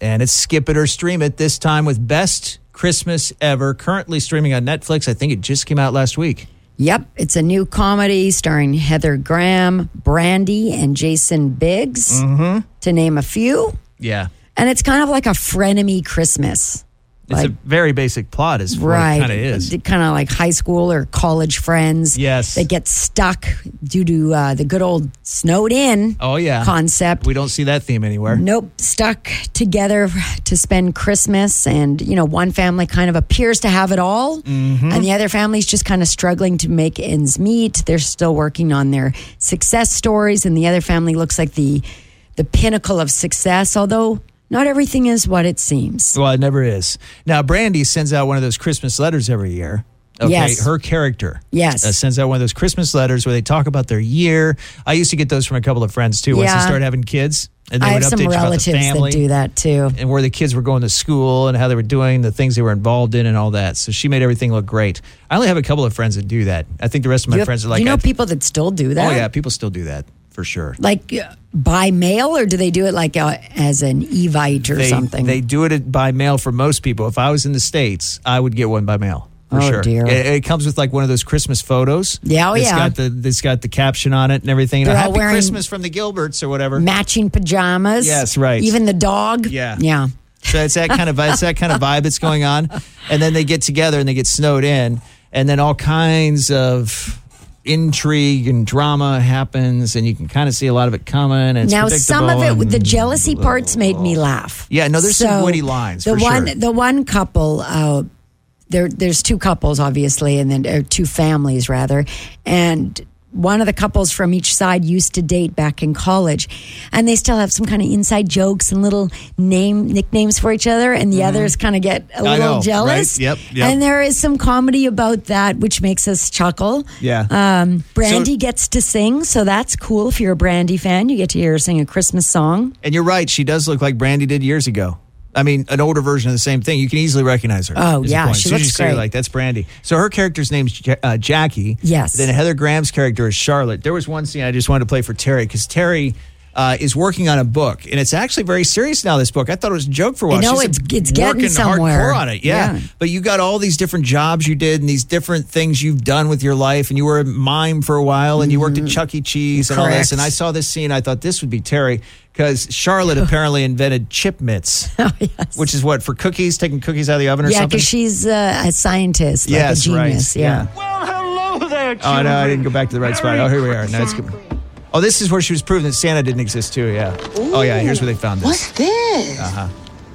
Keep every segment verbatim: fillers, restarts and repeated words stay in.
And it's Skip It or Stream It, this time with Best Christmas Ever, currently streaming on Netflix. I think it just came out last week. Yep, it's a new comedy starring Heather Graham, Brandy, and Jason Biggs, mm-hmm. to name a few. Yeah. And it's kind of like a frenemy Christmas. It's like, a very basic plot, is what right, it kind of is. Kind of like high school or college friends. Yes. They get stuck due to uh, the good old snowed in oh, yeah. concept. We don't see that theme anywhere. Nope. Stuck together to spend Christmas. And, you know, one family kind of appears to have it all. Mm-hmm. And the other family's just kind of struggling to make ends meet. They're still working on their success stories. And the other family looks like the the pinnacle of success, although not everything is what it seems. Well, it never is. Now, Brandy sends out one of those Christmas letters every year. Okay, yes. Her character yes. uh, sends out one of those Christmas letters where they talk about their year. I used to get those from a couple of friends, too, once yeah. they started having kids. And they I would have some update you about the relatives family that do that, too. and where the kids were going to school and how they were doing, the things they were involved in and all that. So she made everything look great. I only have a couple of friends that do that. I think the rest of my you have, friends are like... You know I, people that still do that? Oh, yeah, people still do that. For sure. Like uh, by mail, or do they do it like uh, as an Evite or they, something? They do it by mail for most people. If I was in the States, I would get one by mail. For oh, sure. dear. It, it comes with like one of those Christmas photos. Yeah, oh, it's yeah. Got the, it's got the caption on it and everything. You know, They're all Happy wearing Christmas from the Gilberts or whatever. Matching pajamas. Yes, right. Even the dog. Yeah. Yeah. So it's that kind of it's that kind of vibe that's going on. And then they get together and they get snowed in. And then all kinds of intrigue and drama happens, and you can kind of see a lot of it coming. And it's now, some of it, and, the jealousy parts made me laugh. Yeah, no, there's so some witty lines. The for one, sure. the one couple, uh, there, there's two couples, obviously, and then uh, two families rather, and one of the couples from each side used to date back in college, and they still have some kind of inside jokes and little name nicknames for each other, and the mm-hmm. others kind of get a I little know, jealous. Right? Yep, yep. And there is some comedy about that, which makes us chuckle. Yeah. Um, Brandy so, gets to sing, so that's cool. If you're a Brandy fan, you get to hear her sing a Christmas song. And you're right, she does look like Brandy did years ago. I mean, an older version of the same thing. You can easily recognize her. Oh, yeah, she as soon looks as you see her, great. like, that's Brandy. So her character's name's uh, Jackie. Yes. Then Heather Graham's character is Charlotte. There was one scene I just wanted to play for Terry, because Terry uh, is working on a book, and it's actually very serious now, this book. I thought it was a joke for a while. I know, She's it's, it's getting working somewhere. hardcore on it, yeah. yeah. But you got all these different jobs you did and these different things you've done with your life, and you were a mime for a while, and you worked at Chuck E. Cheese and Correct. all this, and I saw this scene, I thought this would be Terry, because Charlotte apparently invented chip mitts, oh, yes. which is what, for cookies, taking cookies out of the oven or yeah, something? because she's uh, a scientist, like yes, a genius. right. Yeah. yeah. Well, hello there, children. Oh, no, I didn't go back to the right spot. Oh, here we are. No, it's good. Oh, this is where she was proving that Santa didn't exist, too, yeah. Ooh, oh, yeah, here's where they found this. What's this? Uh-huh.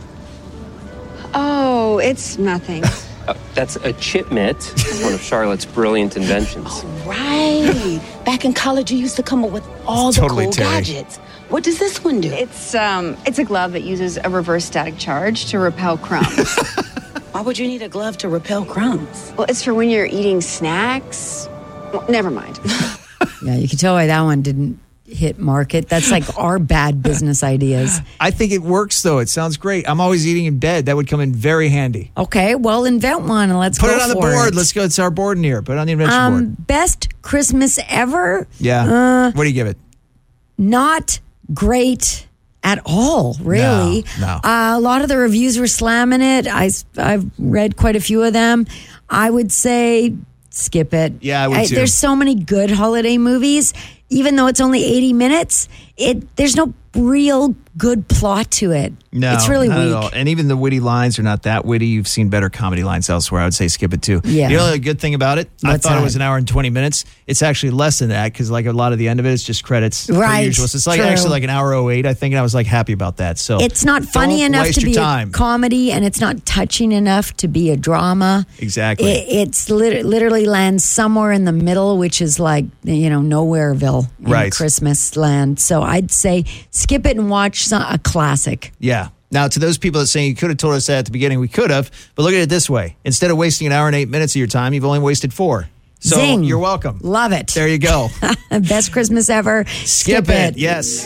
Oh, it's nothing. Uh, that's a chip mitt, one of Charlotte's brilliant inventions. Oh, right. Back in college, you used to come up with all It's the totally cool Terry. gadgets. What does this one do? It's um, it's a glove that uses a reverse static charge to repel crumbs. Why would you need a glove to repel crumbs? Well, it's for when you're eating snacks. Well, never mind. Yeah, you can tell why that one didn't hit market. That's like our bad business ideas. I think it works, though. It sounds great. I'm always eating in bed. That would come in very handy. Okay, well, invent one and let's Put go it on the for board. it. Let's go. It's our board in here. Put it on the invention Um, board. best Christmas ever? Yeah. Uh, what do you give it? Not great at all, really. No, no. Uh, a lot of the reviews were slamming it. I, I've read quite a few of them. I would say skip it. Yeah, I would too. There's so many good holiday movies. Even though it's only eighty minutes, it there's no real good plot to it. No, it's really not weak. at all. And even the witty lines are not that witty. You've seen better comedy lines elsewhere. I would say skip it too. Yeah. You know the good thing about it? What's I thought that? it was an hour and twenty minutes. It's actually less than that, because like a lot of the end of it is just credits. per Right, usual. So it's like true. actually like an hour oh eight, I think, and I was like happy about that. So It's not funny don't enough waste to your be time. a comedy, and it's not touching enough to be a drama. Exactly. It, it's lit- literally lands somewhere in the middle, which is like, you know, Nowhereville in Right. Christmas land. So I'd say skip it and watch some, a classic. Yeah. Now, to those people that say you could have told us that at the beginning, we could have. But look at it this way. Instead of wasting an hour and eight minutes of your time, you've only wasted four. So Zing. you're welcome. Love it. There you go. Best Christmas ever. Skip, it. Yes.